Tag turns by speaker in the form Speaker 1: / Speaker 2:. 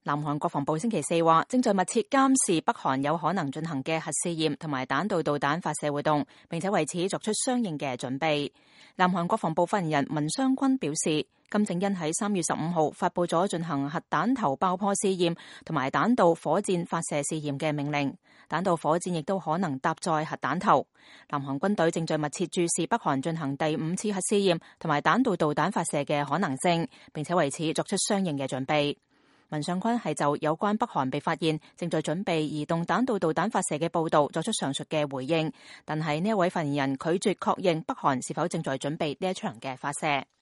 Speaker 1: 南韓國防部星期四話，正在密切監視北韓有可能進行嘅核試驗同埋彈道導彈發射活動，並且為此作出相應嘅準備。南韓國防部發言人文相坤表示，金正恩喺3月15號發佈咗進行核彈頭爆破試驗同埋彈道火箭發射試驗嘅命令，彈道火箭亦都可能搭載核彈頭。南韓軍隊正在密切注視北韓進行第5次核試驗同埋彈道導彈發射嘅可能性，並且為此作出相應嘅準備。文相坤係就有關北韓被發現正在準備移動彈道導彈發射嘅報道作出上述嘅回應，但係呢一位發言人拒絕確認北韓是否正在準備呢一場嘅發射。